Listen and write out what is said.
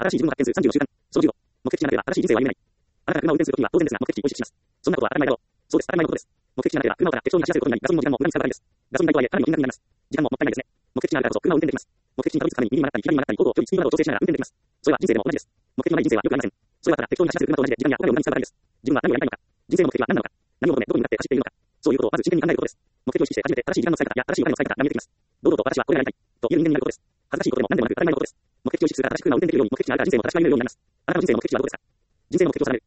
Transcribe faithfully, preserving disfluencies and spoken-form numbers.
新しい自分の発見するさんじゅうの習慣。そのじゅうご、目的地がなければ新しい人生は歩めない。あなたが車を運転するときには当然ですが目的地を意識します。そんなことは当たり前だろう。そうです。当たり前のことです。目的地がなければ車をから適当に走らせることになり、ガソリンの時間も無駄に使うばかりです。ガソリン代とはいえかなりの金額になります。時間ももったいないですね。目的地があるからこそ車を運転できます。目的地にたどり着くために右に曲がったり左に曲がったり、方向、距離、スピードなどを調整しながら運転できます。それは人生でも同じです。目的のない人生はよくありません。それはただ適当に走らせる車と同じで時間やお金を無駄に使うばかりです。自分は何をやりたいのか。人生の目的は何なのか。何を求めどこに向かって走っているのか。そういうことをまず真剣に考えることです。目的を意識して初めて正しい時間の使い方や正しいお金の使い方が見えてきます。堂々と私はこれがやりたいと言える人間になることです。恥ずかしいことでも何でもなく当たり前のことです。目的を意識するから正しく車を運転できるように目的地があるから人生も正しく歩めるようになります。あなたの人生の目的地はどこですか。人生の目的を定める